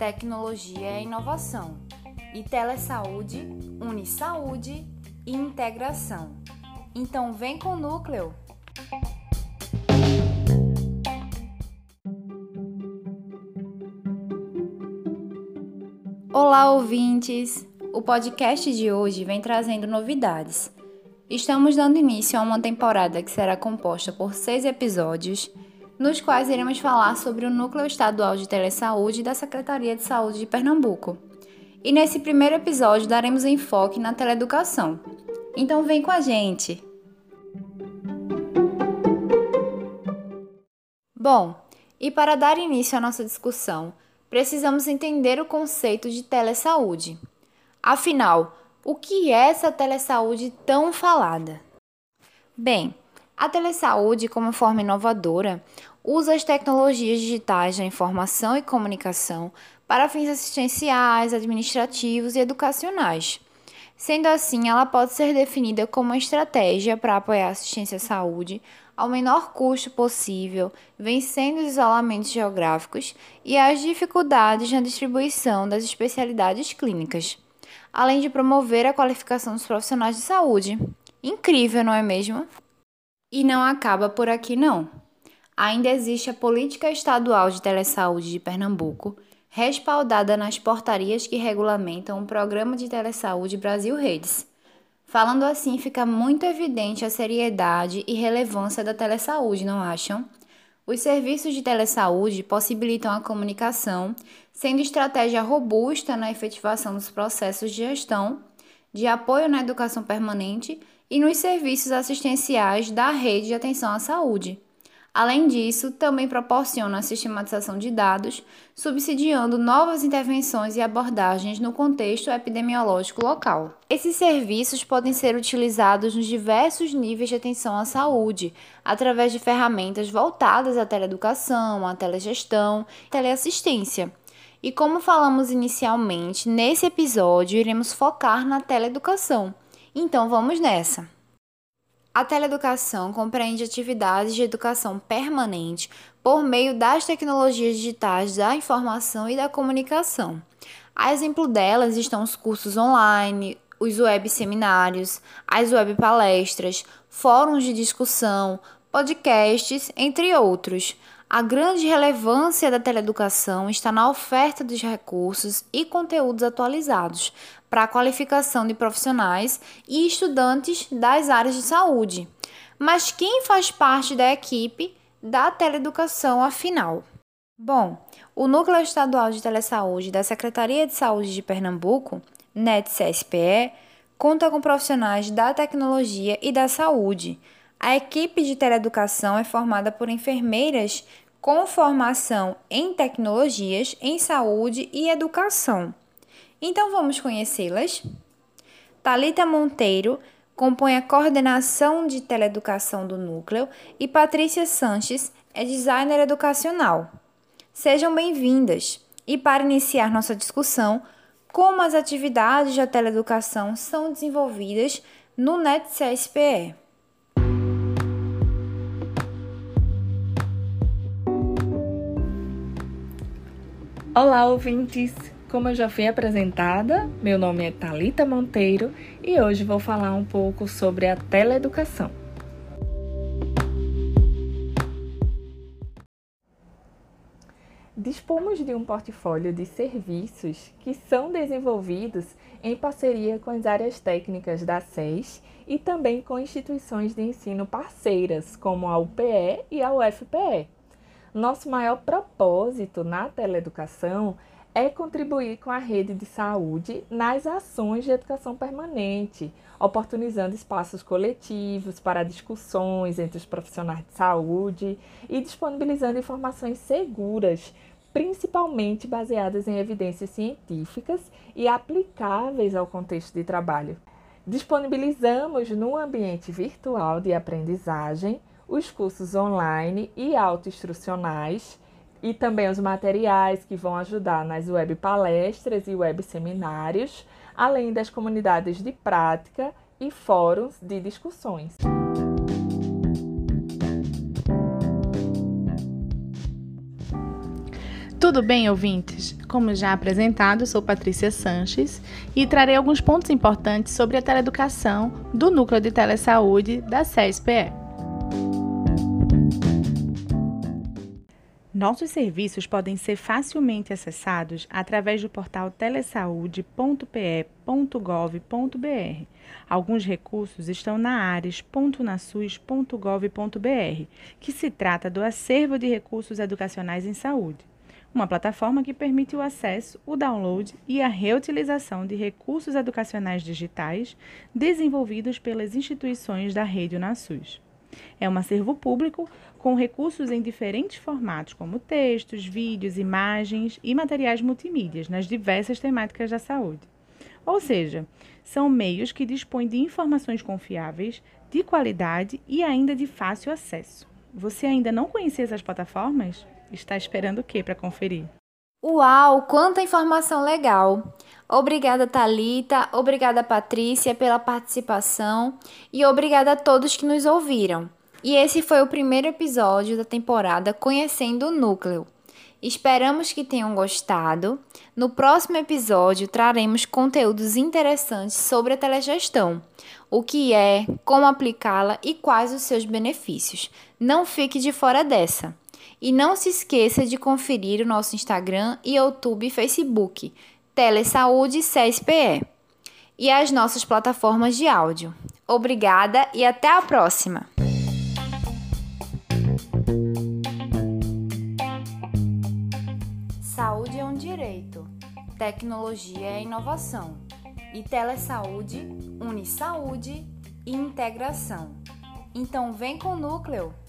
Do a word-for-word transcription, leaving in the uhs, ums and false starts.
tecnologia e inovação. E telesaúde une saúde e integração. Então vem com o Núcleo! Olá, ouvintes! O podcast de hoje vem trazendo novidades. Estamos dando início a uma temporada que será composta por seis episódios, nos quais iremos falar sobre o Núcleo Estadual de Telesaúde da Secretaria de Saúde de Pernambuco. E nesse primeiro episódio daremos enfoque na teleeducação. Então vem com a gente! Bom, e para dar início à nossa discussão, precisamos entender o conceito de telesaúde. Afinal, o que é essa telesaúde tão falada? Bem, a telesaúde, como forma inovadora, usa as tecnologias digitais da informação e comunicação para fins assistenciais, administrativos e educacionais. Sendo assim, ela pode ser definida como uma estratégia para apoiar a assistência à saúde ao menor custo possível, vencendo os isolamentos geográficos e as dificuldades na distribuição das especialidades clínicas, além de promover a qualificação dos profissionais de saúde. Incrível, não é mesmo? E não acaba por aqui, não. Ainda existe a Política Estadual de Telesaúde de Pernambuco, respaldada nas portarias que regulamentam o Programa de Telesaúde Brasil Redes. Falando assim, fica muito evidente a seriedade e relevância da telesaúde, não acham? Os serviços de telesaúde possibilitam a comunicação, sendo estratégia robusta na efetivação dos processos de gestão, de apoio na educação permanente e nos serviços assistenciais da rede de atenção à saúde. Além disso, também proporciona a sistematização de dados, subsidiando novas intervenções e abordagens no contexto epidemiológico local. Esses serviços podem ser utilizados nos diversos níveis de atenção à saúde, através de ferramentas voltadas à teleeducação, à telegestão e teleassistência. E como falamos inicialmente, nesse episódio iremos focar na teleeducação. Então vamos nessa! A teleeducação compreende atividades de educação permanente por meio das tecnologias digitais da informação e da comunicação. A exemplo delas estão os cursos online, os web seminários, as web palestras, fóruns de discussão, podcasts, entre outros. A grande relevância da teleeducação está na oferta dos recursos e conteúdos atualizados para a qualificação de profissionais e estudantes das áreas de saúde. Mas quem faz parte da equipe da teleeducação, afinal? Bom, o Núcleo Estadual de Telesaúde da Secretaria de Saúde de Pernambuco, N E T S S P E, conta com profissionais da tecnologia e da saúde. A equipe de teleeducação é formada por enfermeiras com formação em tecnologias, em saúde e educação. Então vamos conhecê-las? Thalita Monteiro compõe a coordenação de teleeducação do núcleo e Patrícia Sanches é designer educacional. Sejam bem-vindas! E para iniciar nossa discussão, como as atividades da teleeducação são desenvolvidas no N E T S S P E? Olá, ouvintes! Como eu já fui apresentada, meu nome é Thalita Monteiro e hoje vou falar um pouco sobre a teleeducação. Dispomos de um portfólio de serviços que são desenvolvidos em parceria com as áreas técnicas da S E S e também com instituições de ensino parceiras, como a U P E e a U F P E. Nosso maior propósito na teleeducação é contribuir com a rede de saúde nas ações de educação permanente, oportunizando espaços coletivos para discussões entre os profissionais de saúde e disponibilizando informações seguras, principalmente baseadas em evidências científicas e aplicáveis ao contexto de trabalho. Disponibilizamos no ambiente virtual de aprendizagem os cursos online e autoinstrucionais, e também os materiais que vão ajudar nas web palestras e web seminários, além das comunidades de prática e fóruns de discussões. Tudo bem, ouvintes? Como já apresentado, sou Patrícia Sanches e trarei alguns pontos importantes sobre a teleeducação do Núcleo de Telesaúde da S E S P E. Nossos serviços podem ser facilmente acessados através do portal telesaude ponto p e ponto gov ponto b r. Alguns recursos estão na ares ponto nasus ponto gov ponto b r, que se trata do acervo de recursos educacionais em saúde, uma plataforma que permite o acesso, o download e a reutilização de recursos educacionais digitais desenvolvidos pelas instituições da rede Unasus. É um acervo público com recursos em diferentes formatos, como textos, vídeos, imagens e materiais multimídias nas diversas temáticas da saúde. Ou seja, são meios que dispõem de informações confiáveis, de qualidade e ainda de fácil acesso. Você ainda não conhecia essas plataformas? Está esperando o quê para conferir? Uau, quanta informação legal! Obrigada, Thalita, obrigada, Patrícia, pela participação e obrigada a todos que nos ouviram. E esse foi o primeiro episódio da temporada Conhecendo o Núcleo. Esperamos que tenham gostado. No próximo episódio traremos conteúdos interessantes sobre a telegestão, o que é, como aplicá-la e quais os seus benefícios. Não fique de fora dessa. E não se esqueça de conferir o nosso Instagram, YouTube e Facebook, Telesaúde S E S P E, e as nossas plataformas de áudio. Obrigada e até a próxima! Saúde é um direito, tecnologia é inovação, e telesaúde une saúde e integração. Então vem com o Núcleo!